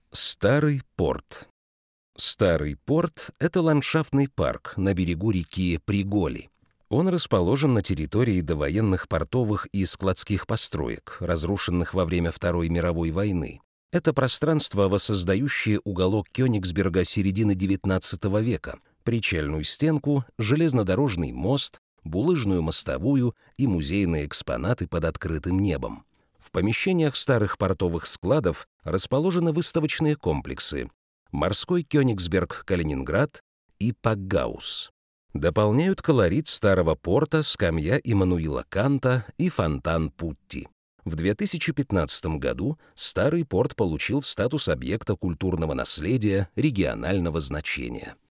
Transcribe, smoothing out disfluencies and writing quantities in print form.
Старый порт. Старый порт — это ландшафтный парк на берегу реки Приголи. Он расположен на территории довоенных портовых и складских построек, разрушенных во время Второй мировой войны. Это пространство, воссоздающее уголок Кёнигсберга середины XIX века, причальную стенку, железнодорожный мост, булыжную мостовую и музейные экспонаты под открытым небом. В помещениях старых портовых складов расположены выставочные комплексы «Морской Кёнигсберг, Калининград» и «Пакгаус». Дополняют колорит старого порта скамья Иммануила Канта и фонтан Путти. В 2015 году старый порт получил статус объекта культурного наследия регионального значения.